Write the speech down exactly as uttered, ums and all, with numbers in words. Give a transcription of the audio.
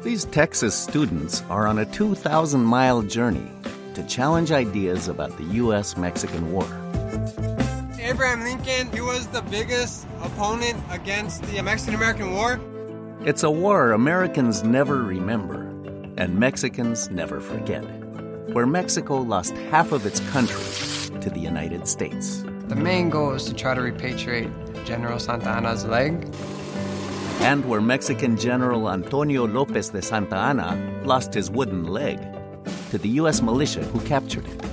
These Texas students are on a two thousand mile journey to challenge ideas about the U S Mexican War. Abraham Lincoln, he was the biggest opponent against the Mexican-American War. It's a war Americans never remember and Mexicans never forget, where Mexico lost half of its country to the United States. The main goal is to try to repatriate General Santa Anna's leg. And where Mexican General Antonio Lopez de Santa Anna lost his wooden leg to the U S militia who captured it.